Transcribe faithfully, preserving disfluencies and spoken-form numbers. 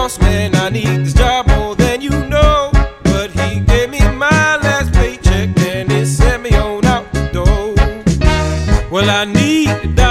boss man, I need this job more than you know. But he gave me my last paycheck and he sent me on out the door. Well, I need a dollar